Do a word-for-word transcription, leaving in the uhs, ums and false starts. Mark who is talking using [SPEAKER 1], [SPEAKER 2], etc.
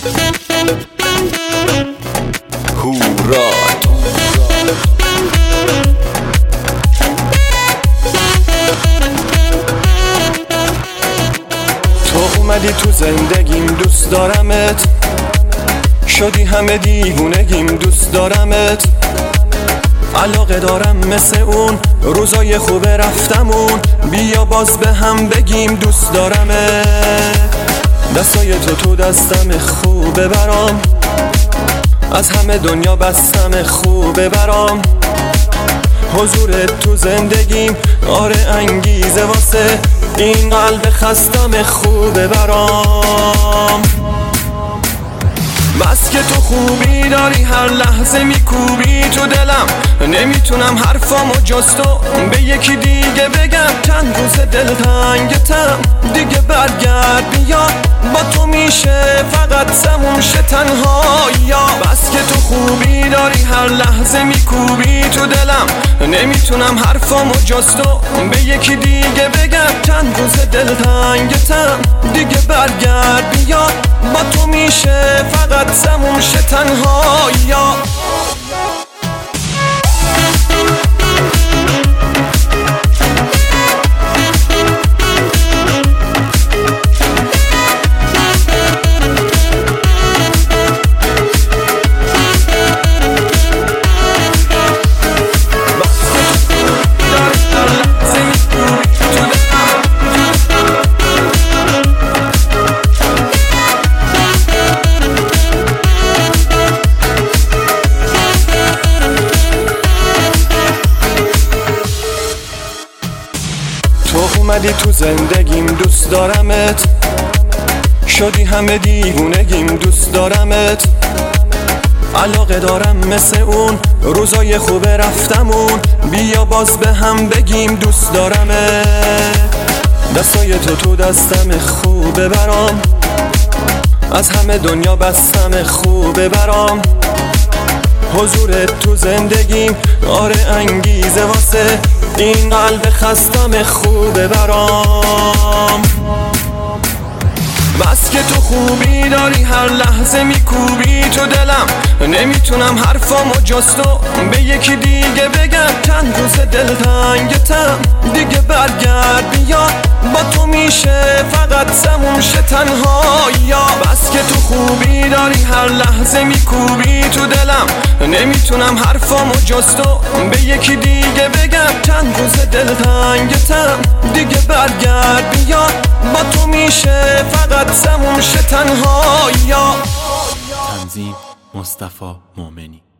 [SPEAKER 1] هورات تو اومدی تو زندگیم دوست دارمت، شدی همه دیوونگیم دوست دارمت. علاقه دارم مثل اون روزای خوب رفتمون، بیا باز به هم بگیم دوست دارمت. دستای تو تو دستم خوبه برام، از همه دنیا بستم خوبه برام. حضورت تو زندگیم آره انگیزه واسه این قلب خستم خوبه برام. بس که تو خوبی داری هر لحظه میکوبی تو دلم، نمیتونم حرفامو جز تو به یکی دیگه بگم. چند روز دلتنگتم دیگه برگرد بیا، با تو میشه فقط سموم شه تنهاییا. بس که تو خوبی داری هر لحظه میکوبی تو دلم، نمیتونم حرفامو جز تو به یکی دیگه بگم. چند روز دلتنگتم دیگه برگرد بیا، با تو میشه فقط سموم شه تنهاییا. تو اومدی تو زندگیم دوست دارمت، شدی همه دیوونگیم دوست دارمت. علاقه دارم مثل اون روزای خوب رفتمون، بیا باز به هم بگیم دوست دارمت. دستای تو تو دستم خوبه برام، از همه دنیا بستم خوبه برام. حضورت تو زندگیم آره انگیزه واسه این قلب خستم خوبه برام. بس که تو خوبی داری هر لحظه میکوبی تو دلم، نمیتونم حرفامو جز تو به یکی دیگه بگم. چند روز دلتنگتم دیگه برگرد بیا، با تو میشه فقط سموم شه تنهاییا. بس که تو خوبی داری هر لحظه میکوبی تو دلم، نمیتونم حرفامو جز تو به یکی دیگه بگم. چند روز دلتنگتم دیگه برگرد بیا، با تو میشه فقط سموم شه تنهاییا.
[SPEAKER 2] تنظیم مصطفی مومنی.